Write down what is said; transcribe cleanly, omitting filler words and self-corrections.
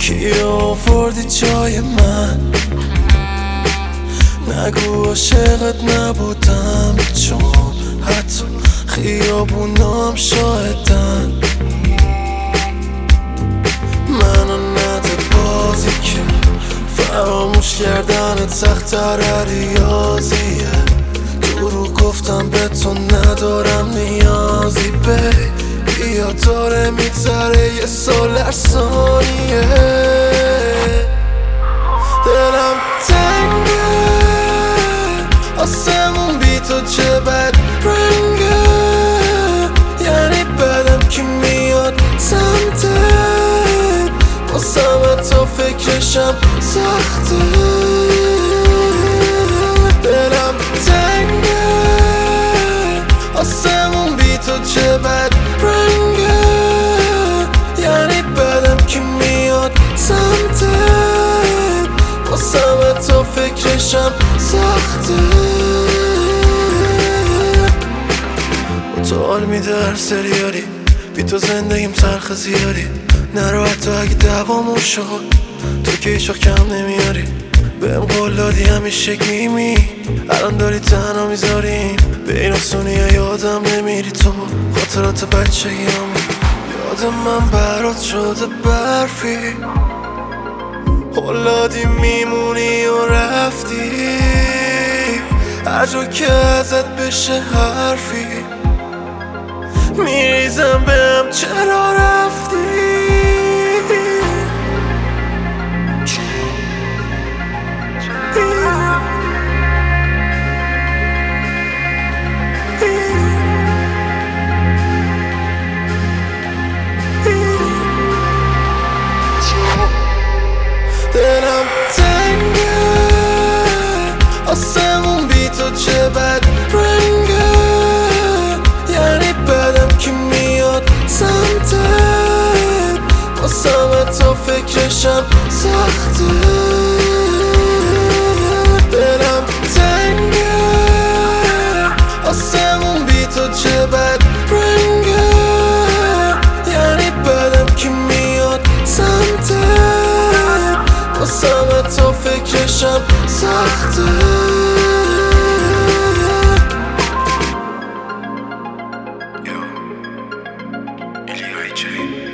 کی آوردی جای من؟ نگو عاشقت نبودم، چون حتی خیابونام شاهدن. منو نده بازی که فراموش کردن سخت‌تر ریاضیه. دروغ گفتم به تو ندارم نیازی، بیا داره میگذره یه سال هر ثانیه. دلم تنگه، آسمون بی تو چه بد رنگه. یعنی بدم که میاد سمتت، واسم تو فکرشم سخته. دلم تنگه، آسمون بی تو چه بد رنگه. یعنی بدم که میاد سمتت، واسم تو فکرشم سخته. تو حال میده هر سریالی، بی تو زندگیم تلخ زیادی. نرو حتی اگه دوامون شد، تو که هیچ وقت کم نمیاری. بهم قول دادی همیشه گیمی، الان داری تنها میذاریم. به این آسونیه یادم نمیری تو، خاطرات بچگیام یاد من برات شده برفی. قول دادی میمونی و رفتی، هر جا که ازت بشه حرفی میریزم بهم چرا رفتی. دلم تنگه، آسمون بی تو چه بد رنگه. یعنی بدم که میاد سمتت، واسم تو فکرشم سخته. دلم تنگه، آسمون بی تو چه بد رنگه. یعنی بدم که میاد سمتت، واسم تو فکرشم سخته. Yo, Ilya J.